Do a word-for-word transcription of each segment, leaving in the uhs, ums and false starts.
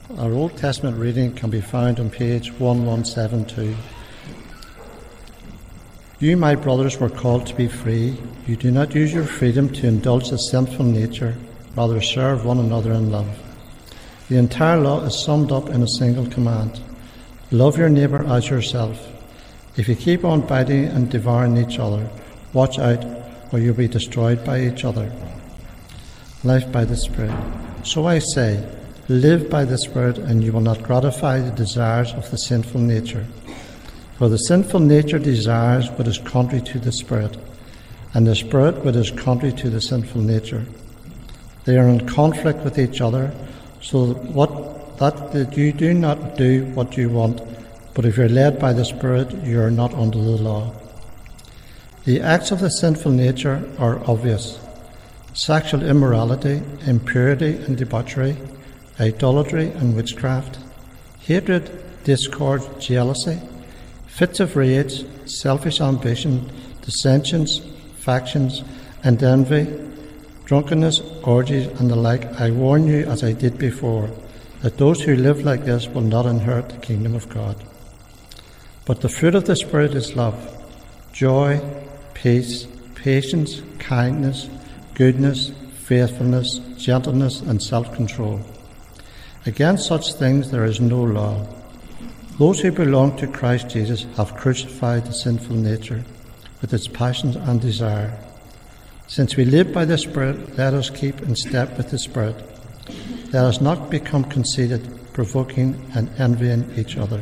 Our Old Testament reading can be found on page eleven seventy-two. You, my brothers, were called to be free. You do not use your freedom to indulge the sinful nature, rather serve one another in love. The entire law is summed up in a single command. Love your neighbour as yourself. If you keep on biting and devouring each other, watch out, or you'll be destroyed by each other. Life by the Spirit. So I say, live by the Spirit, and you will not gratify the desires of the sinful nature. For the sinful nature desires what is contrary to the Spirit, and the Spirit what is contrary to the sinful nature. They are in conflict with each other, so that, what, that, that you do not do what you want, but if you're led by the Spirit, you are not under the law. The acts of the sinful nature are obvious: sexual immorality, impurity and debauchery, idolatry and witchcraft, hatred, discord, jealousy, fits of rage, selfish ambition, dissensions, factions, and envy, drunkenness, orgies, and the like. I warn you, as I did before, that those who live like this will not inherit the kingdom of God. But the fruit of the Spirit is love, joy, peace, patience, kindness, goodness, faithfulness, gentleness, and self-control. Against such things there is no law. Those who belong to Christ Jesus have crucified the sinful nature with its passions and desire. Since we live by the Spirit, let us keep in step with the Spirit. Let us not become conceited, provoking and envying each other.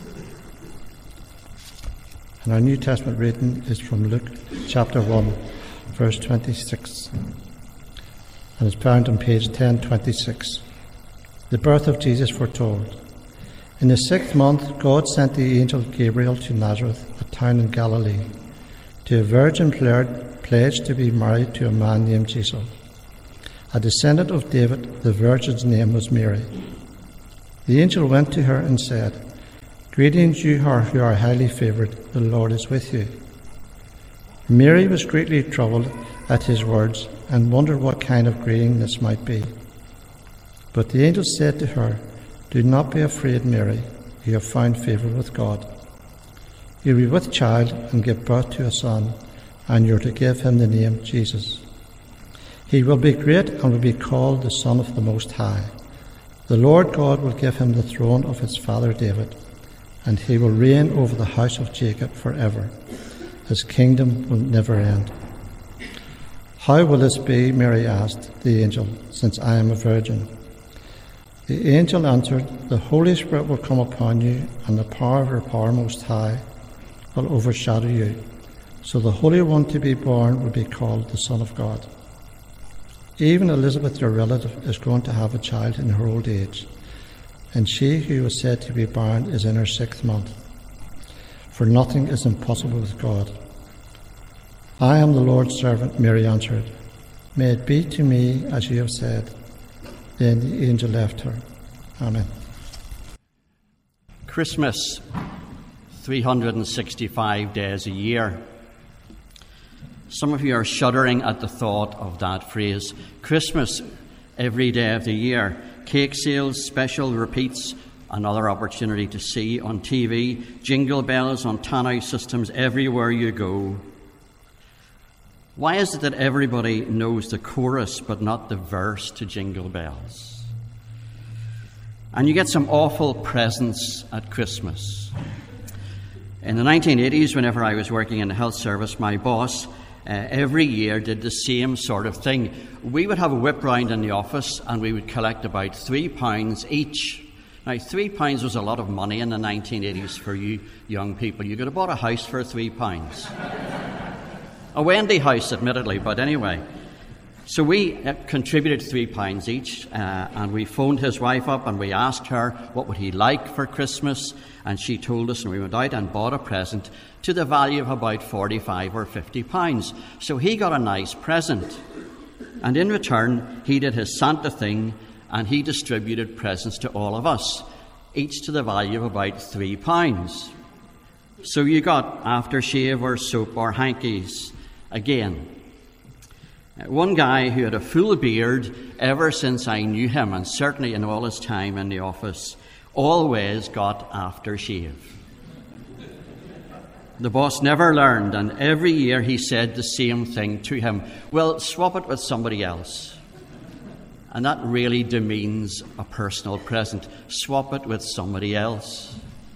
And our New Testament reading is from Luke chapter one, verse twenty-six, and is found on page ten twenty-six. The birth of Jesus foretold. In the sixth month, God sent the angel Gabriel to Nazareth, a town in Galilee, to a virgin pledged to be married to a man named Jesus, a descendant of David. The virgin's name was Mary. The angel went to her and said, "Greetings, you who are highly favoured, the Lord is with you." Mary was greatly troubled at his words and wondered what kind of greeting this might be. But the angel said to her, "Do not be afraid, Mary. You have found favour with God. You will be with child and give birth to a son, and you are to give him the name Jesus. He will be great and will be called the Son of the Most High. The Lord God will give him the throne of his father David, and he will reign over the house of Jacob forever. His kingdom will never end." "How will this be?" Mary asked the angel, "since I am a virgin?" The angel answered, "The Holy Spirit will come upon you, and the power of your power Most High will overshadow you. So the Holy One to be born will be called the Son of God. Even Elizabeth, your relative, is going to have a child in her old age, and she who was said to be barren is in her sixth month. For nothing is impossible with God." "I am the Lord's servant," Mary answered. "May it be to me as you have said." Then the angel left her. Amen. Christmas, three hundred sixty-five days a year. Some of you are shuddering at the thought of that phrase. Christmas, every day of the year. Cake sales, special repeats, another opportunity to see on T V, jingle bells on tannoy systems everywhere you go. Why is it that everybody knows the chorus but not the verse to Jingle Bells? And you get some awful presents at Christmas. In the nineteen eighties, whenever I was working in the health service, my boss uh, every year did the same sort of thing. We would have a whip round in the office and we would collect about three pounds each. Now, three pounds was a lot of money in the nineteen eighties for you young people. You could have bought a house for three pounds. A Wendy house, admittedly, but anyway. So we uh, contributed three pounds each, uh, and we phoned his wife up and we asked her what would he like for Christmas, and she told us, and we went out and bought a present to the value of about forty-five or fifty pounds. So he got a nice present, and in return he did his Santa thing, and he distributed presents to all of us, each to the value of about three pounds. So you got aftershave or soap or hankies again. One guy who had a full beard ever since I knew him, and certainly in all his time in the office, always got aftershave. The boss never learned, and every year he said the same thing to him: well, swap it with somebody else. And that really demeans a personal present. Swap it with somebody else.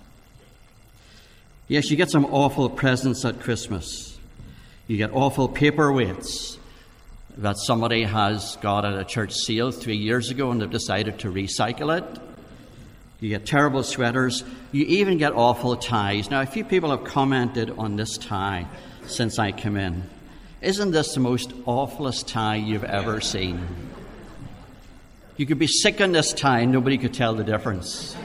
Yes, you get some awful presents at Christmas. You get awful paperweights that somebody has got at a church sale three years ago and they've decided to recycle it. You get terrible sweaters. You even get awful ties. Now, a few people have commented on this tie since I came in. Isn't this the most awfulest tie you've ever seen? You could be sick in this tie and nobody could tell the difference.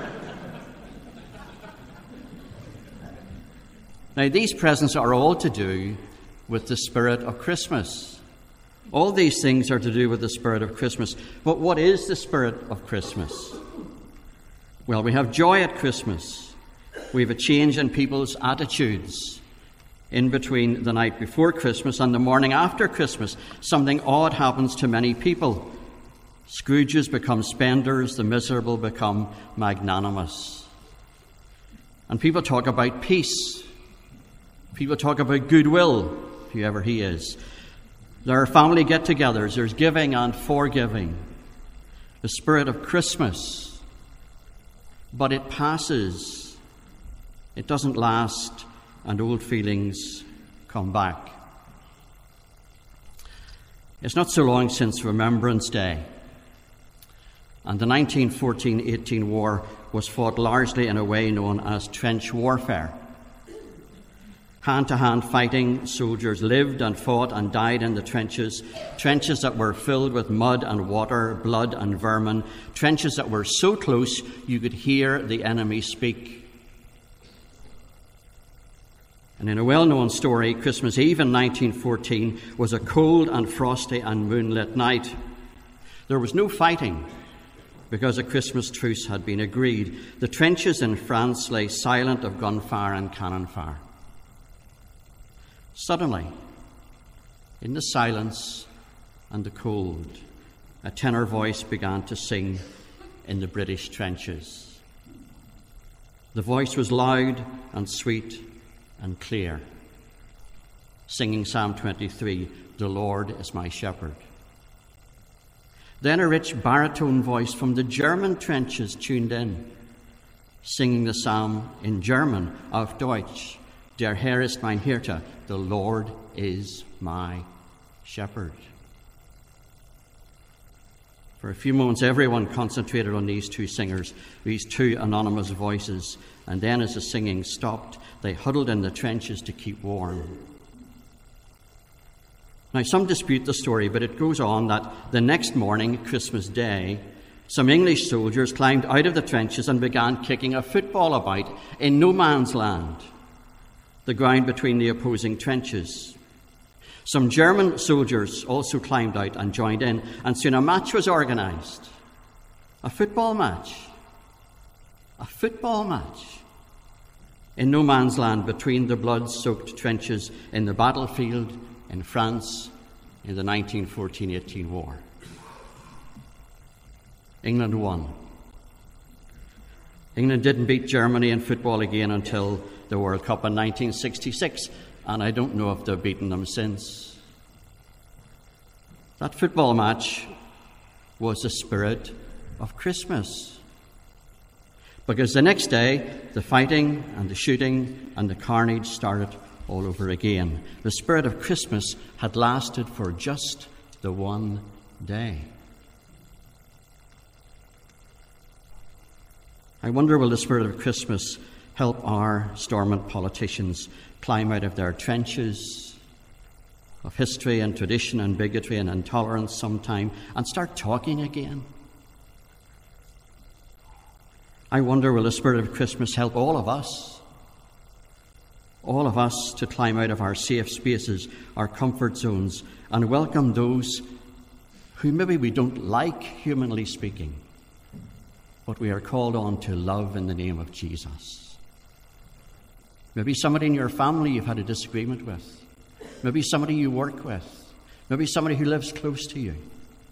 Now, these presents are all to do with the spirit of Christmas. All these things are to do with the spirit of Christmas. But what is the spirit of Christmas? Well, we have joy at Christmas. We have a change in people's attitudes. In between the night before Christmas and the morning after Christmas, something odd happens to many people. Scrooges become spenders, the miserable become magnanimous. And people talk about peace. People talk about goodwill, whoever he is. There are family get-togethers. There's giving and forgiving. The spirit of Christmas. But it passes. It doesn't last, and old feelings come back. It's not so long since Remembrance Day, and the nineteen fourteen eighteen war was fought largely in a way known as trench warfare. Hand-to-hand fighting, soldiers lived and fought and died in the trenches, trenches that were filled with mud and water, blood and vermin, trenches that were so close you could hear the enemy speak. And in a well-known story, Christmas Eve in nineteen fourteen was a cold and frosty and moonlit night. There was no fighting because a Christmas truce had been agreed. The trenches in France lay silent of gunfire and cannon fire. Suddenly, in the silence and the cold, a tenor voice began to sing in the British trenches. The voice was loud and sweet and clear, singing Psalm twenty-three, "The Lord is my shepherd." Then a rich baritone voice from the German trenches tuned in, singing the psalm in German, auf Deutsch, "Der Herr ist mein Hirte," the Lord is my shepherd. For a few moments, everyone concentrated on these two singers, these two anonymous voices, and then as the singing stopped, they huddled in the trenches to keep warm. Now, some dispute the story, but it goes on that the next morning, Christmas Day, some English soldiers climbed out of the trenches and began kicking a football about in no man's land, the ground between the opposing trenches. Some German soldiers also climbed out and joined in, and soon a match was organised. A football match. A football match. In no man's land between the blood-soaked trenches in the battlefield in France in the nineteen fourteen eighteen war. England won. England didn't beat Germany in football again until the World Cup in nineteen sixty-six, and I don't know if they've beaten them since. That football match was the spirit of Christmas. Because the next day, the fighting and the shooting and the carnage started all over again. The spirit of Christmas had lasted for just the one day. I wonder, will the spirit of Christmas help our stormont politicians climb out of their trenches of history and tradition and bigotry and intolerance sometime and start talking again? I wonder, will the spirit of Christmas help all of us, all of us to climb out of our safe spaces, our comfort zones, and welcome those who maybe we don't like, humanly speaking, but we are called on to love in the name of Jesus. Maybe somebody in your family you've had a disagreement with. Maybe somebody you work with. Maybe somebody who lives close to you.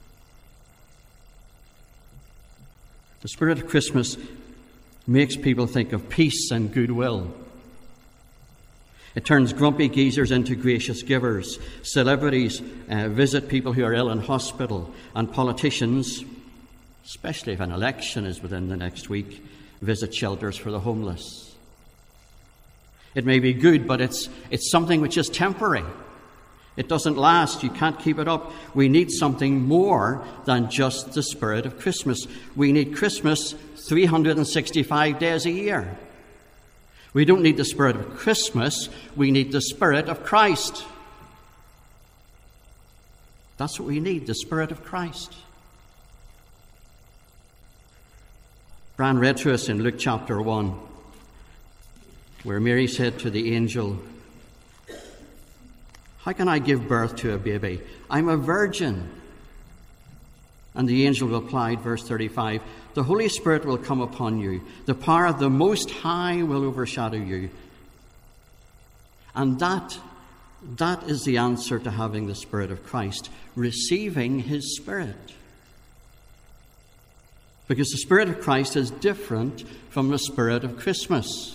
The spirit of Christmas makes people think of peace and goodwill. It turns grumpy geezers into gracious givers. Celebrities uh, visit people who are ill in hospital, and politicians, especially if an election is within the next week, visit shelters for the homeless. It may be good, but it's it's something which is temporary. It doesn't last. You can't keep it up. We need something more than just the spirit of Christmas. We need Christmas three hundred sixty-five days a year. We don't need the spirit of Christmas. We need the spirit of Christ. That's what we need, the spirit of Christ. Brian read to us in Luke chapter one, where Mary said to the angel, "How can I give birth to a baby? I'm a virgin." And the angel replied, verse thirty-five, "The Holy Spirit will come upon you. The power of the Most High will overshadow you." And that, that is the answer to having the Spirit of Christ, receiving His Spirit. Because the Spirit of Christ is different from the Spirit of Christmas.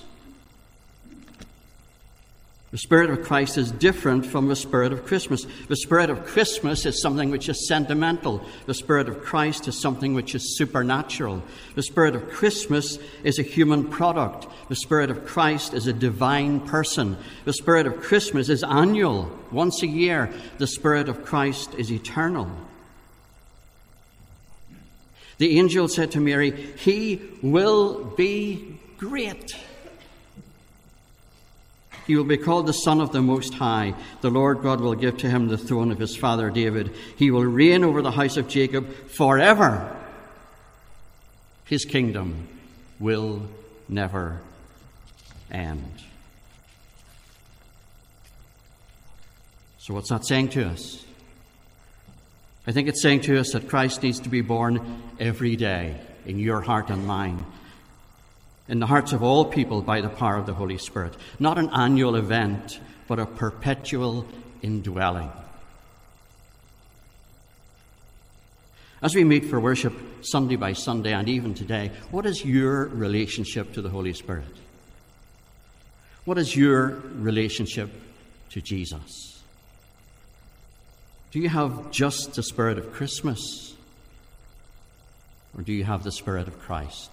The Spirit of Christ is different from the Spirit of Christmas. The Spirit of Christmas is something which is sentimental. The Spirit of Christ is something which is supernatural. The Spirit of Christmas is a human product. The Spirit of Christ is a divine person. The Spirit of Christmas is annual, once a year. The Spirit of Christ is eternal. The angel said to Mary, "He will be great. He will be called the Son of the Most High. The Lord God will give to him the throne of his father David. He will reign over the house of Jacob forever. His kingdom will never end." So what's that saying to us? I think it's saying to us that Christ needs to be born every day in your heart and mine, in the hearts of all people by the power of the Holy Spirit. Not an annual event, but a perpetual indwelling. As we meet for worship Sunday by Sunday and even today, what is your relationship to the Holy Spirit? What is your relationship to Jesus? Do you have just the spirit of Christmas? Or do you have the Spirit of Christ?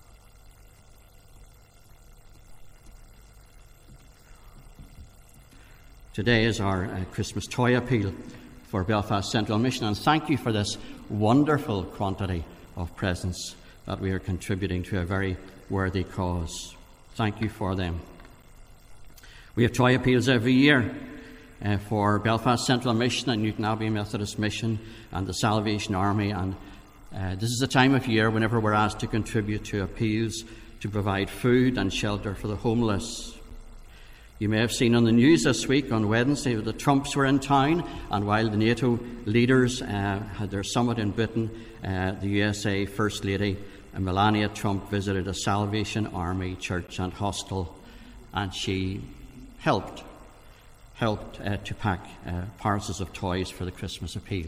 Today is our uh, Christmas toy appeal for Belfast Central Mission, and thank you for this wonderful quantity of presents that we are contributing to a very worthy cause. Thank you for them. We have toy appeals every year uh, for Belfast Central Mission and Newton Abbey Methodist Mission and the Salvation Army, and uh, this is the time of year whenever we're asked to contribute to appeals to provide food and shelter for the homeless. You may have seen on the news this week, on Wednesday, that the Trumps were in town, and while the NATO leaders uh, had their summit in Britain, uh, the U S A First Lady uh, Melania Trump visited a Salvation Army church and hostel, and she helped, helped uh, to pack uh, parcels of toys for the Christmas appeal.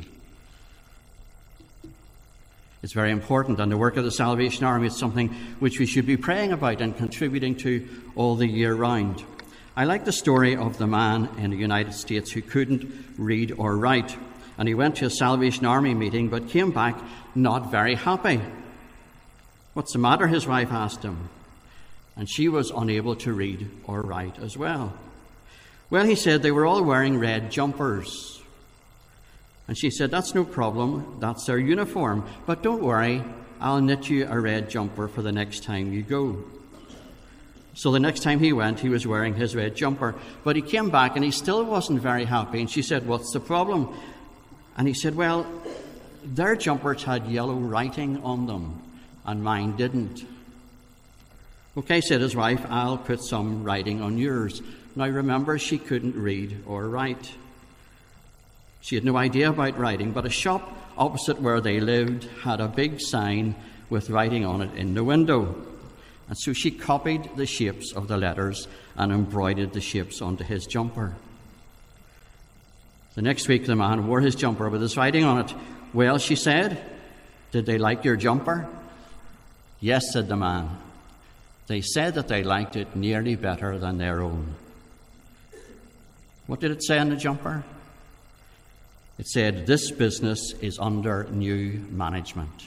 It's very important, and the work of the Salvation Army is something which we should be praying about and contributing to all the year round. I like the story of the man in the United States who couldn't read or write, and he went to a Salvation Army meeting but came back not very happy. "What's the matter?" his wife asked him, and she was unable to read or write as well. "Well," he said, "they were all wearing red jumpers." And she said, "That's no problem, that's their uniform, but don't worry, I'll knit you a red jumper for the next time you go." So the next time he went, he was wearing his red jumper. But he came back and he still wasn't very happy. And she said, "What's the problem?" And he said, "Well, their jumpers had yellow writing on them and mine didn't." "Okay," said his wife, "I'll put some writing on yours." Now remember, she couldn't read or write. She had no idea about writing, but a shop opposite where they lived had a big sign with writing on it in the window. And so she copied the shapes of the letters and embroidered the shapes onto his jumper. The next week the man wore his jumper with his writing on it. "Well," she said, "did they like your jumper?" "Yes," said the man. "They said that they liked it nearly better than their own." What did it say on the jumper? It said, "This business is under new management."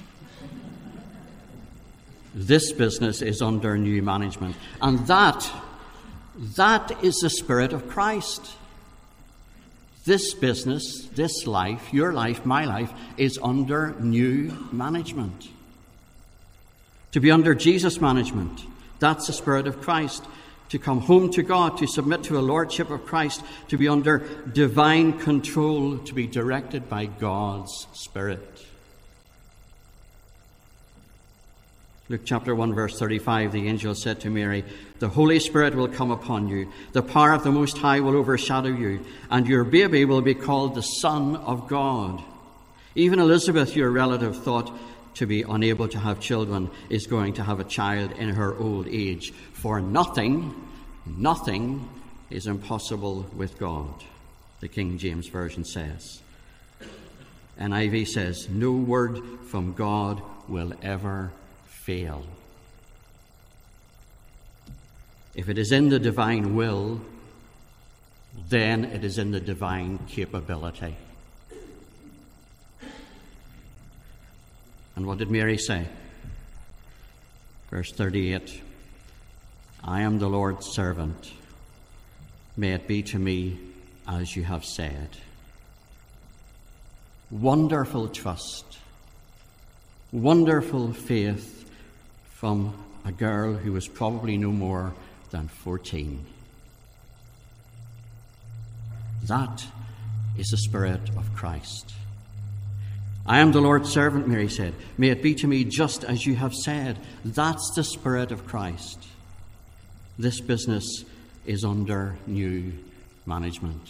This business is under new management. And that, that is the Spirit of Christ. This business, this life, your life, my life, is under new management. To be under Jesus' management, that's the Spirit of Christ. To come home to God, to submit to a lordship of Christ, to be under divine control, to be directed by God's Spirit. Luke chapter one, verse thirty-five, the angel said to Mary, "The Holy Spirit will come upon you. The power of the Most High will overshadow you, and your baby will be called the Son of God." Even Elizabeth, your relative, thought to be unable to have children, is going to have a child in her old age. For nothing, nothing is impossible with God, the King James Version says. N I V says, "No word from God will ever fail." If it is in the divine will, then it is in the divine capability. And what did Mary say? Verse thirty-eight, "I am the Lord's servant. May it be to me as you have said." Wonderful trust, wonderful faith from a girl who was probably no more than fourteen. That is the Spirit of Christ. "I am the Lord's servant," Mary said. "May it be to me just as you have said." That's the Spirit of Christ. This business is under new management.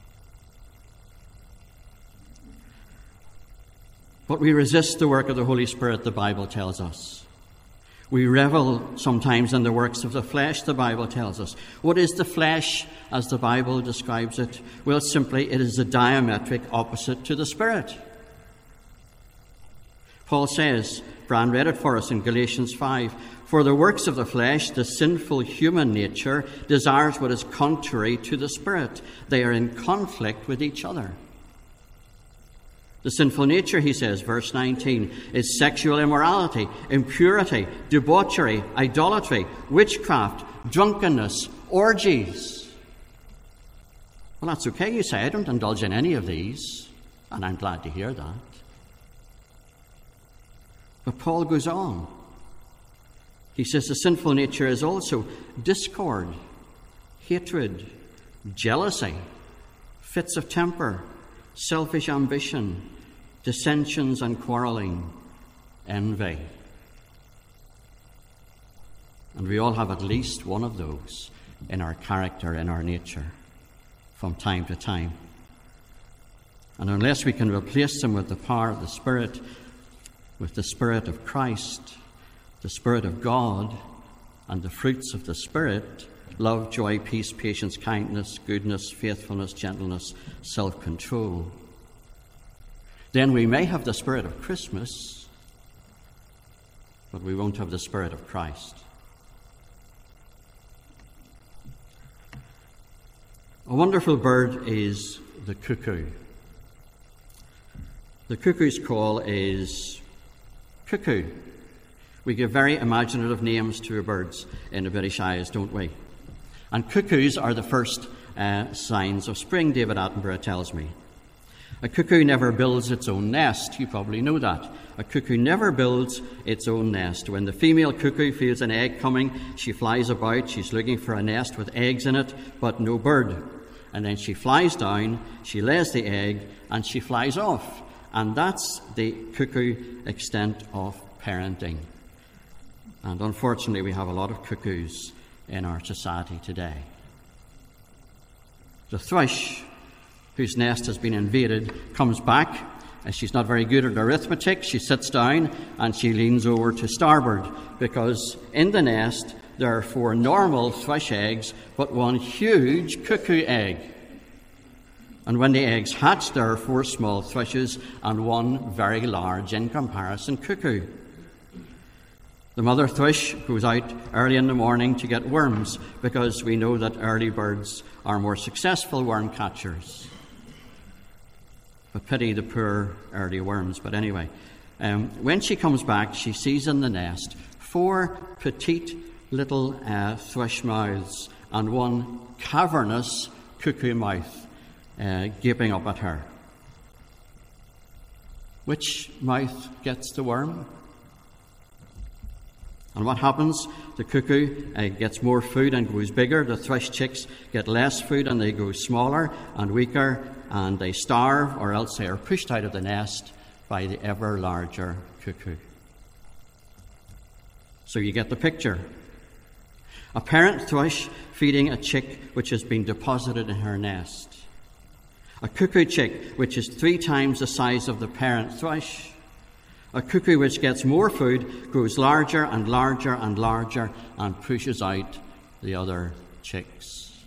But we resist the work of the Holy Spirit, the Bible tells us. We revel sometimes in the works of the flesh, the Bible tells us. What is the flesh as the Bible describes it? Well, simply, it is the diametric opposite to the Spirit. Paul says, Brian read it for us in Galatians five, "For the works of the flesh, the sinful human nature, desires what is contrary to the Spirit. They are in conflict with each other." The sinful nature, he says, verse nineteen, is sexual immorality, impurity, debauchery, idolatry, witchcraft, drunkenness, orgies. Well, that's okay, you say. I don't indulge in any of these, and I'm glad to hear that. But Paul goes on. He says the sinful nature is also discord, hatred, jealousy, fits of temper, selfish ambition, dissensions and quarreling, envy. And we all have at least one of those in our character, in our nature, from time to time. And unless we can replace them with the power of the Spirit, with the Spirit of Christ, the Spirit of God, and the fruits of the Spirit, love, joy, peace, patience, kindness, goodness, faithfulness, gentleness, self-control, then we may have the Spirit of Christmas, but we won't have the Spirit of Christ. A wonderful bird is the cuckoo. The cuckoo's call is cuckoo. We give very imaginative names to our birds in the British Isles, don't we? And cuckoos are the first uh, signs of spring, David Attenborough tells me. A cuckoo never builds its own nest. You probably know that. A cuckoo never builds its own nest. When the female cuckoo feels an egg coming, she flies about. She's looking for a nest with eggs in it, but no bird. And then she flies down, she lays the egg, and she flies off. And that's the cuckoo extent of parenting. And unfortunately, we have a lot of cuckoos in our society today. The thrush, whose nest has been invaded, comes back. As she's not very good at arithmetic, she sits down and she leans over to starboard, because in the nest there are four normal thrush eggs, but one huge cuckoo egg. And when the eggs hatch, there are four small thrushes and one very large, in comparison, cuckoo. The mother thrush goes out early in the morning to get worms, because we know that early birds are more successful worm catchers. But pity the poor early worms. But anyway, um, when she comes back, she sees in the nest four petite little uh, thrush mouths and one cavernous cuckoo mouth uh, gaping up at her. Which mouth gets the worm? And what happens? The cuckoo uh, gets more food and grows bigger. The thrush chicks get less food and they grow smaller and weaker, and they starve, or else they are pushed out of the nest by the ever larger cuckoo. So you get the picture. A parent thrush feeding a chick which has been deposited in her nest. A cuckoo chick which is three times the size of the parent thrush. A cuckoo which gets more food, grows larger and larger and larger, and pushes out the other chicks.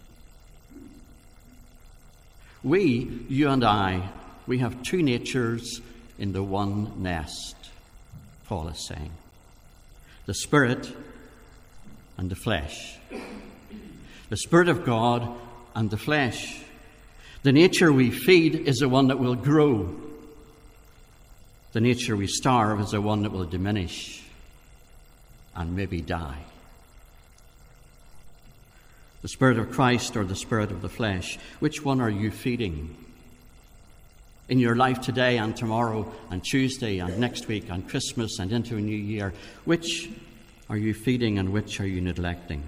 We, you and I, we have two natures in the one nest, Paul is saying. The Spirit and the flesh. The Spirit of God and the flesh. The nature we feed is the one that will grow. The nature we starve is the one that will diminish and maybe die. The Spirit of Christ or the Spirit of the flesh, which one are you feeding? In your life today and tomorrow and Tuesday and next week and Christmas and into a new year, which are you feeding and which are you neglecting?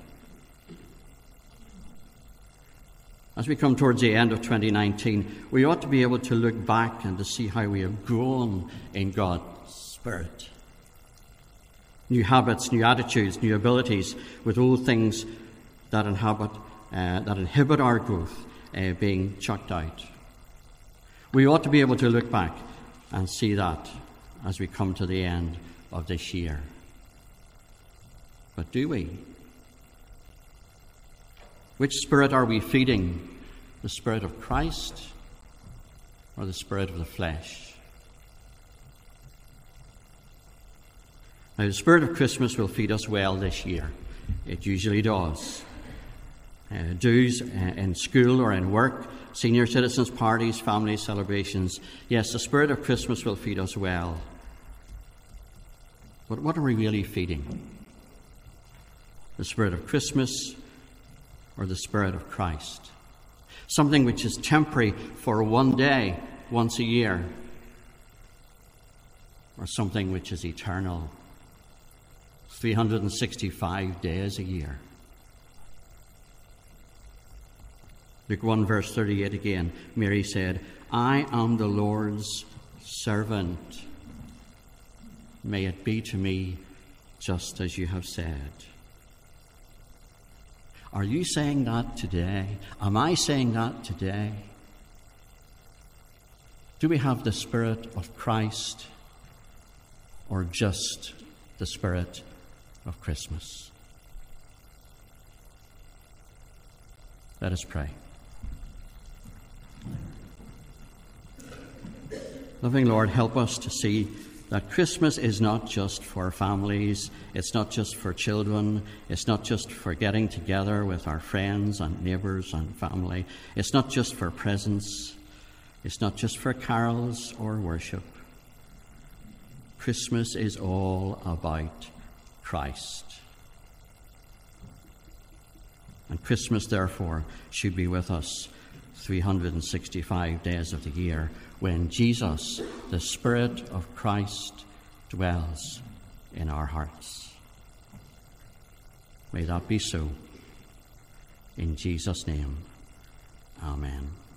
As we come towards the end of twenty nineteen, we ought to be able to look back and to see how we have grown in God's Spirit. New habits, new attitudes, new abilities, with old things that inhabit, uh, that inhibit our growth uh, being chucked out. We ought to be able to look back and see that as we come to the end of this year. But do we? Which spirit are we feeding? The Spirit of Christ or the spirit of the flesh? Now, the Spirit of Christmas will feed us well this year. It usually does. Uh, dues uh, in school or in work, senior citizens' parties, family celebrations. Yes, the Spirit of Christmas will feed us well. But what are we really feeding? The Spirit of Christmas or the Spirit of Christ? Something which is temporary for one day, once a year, or something which is eternal, three hundred sixty-five days a year. Luke one verse thirty-eight again, Mary said, I am the Lord's servant. May it be to me just as you have said. Are you saying that today? Am I saying that today? Do we have the Spirit of Christ or just the Spirit of Christmas? Let us pray. Loving Lord, help us to see that Christmas is not just for families, it's not just for children, it's not just for getting together with our friends and neighbours and family, it's not just for presents, it's not just for carols or worship. Christmas is all about Christ. And Christmas, therefore, should be with us three hundred sixty-five days of the year, when Jesus, the Spirit of Christ, dwells in our hearts. May that be so. In Jesus' name, amen.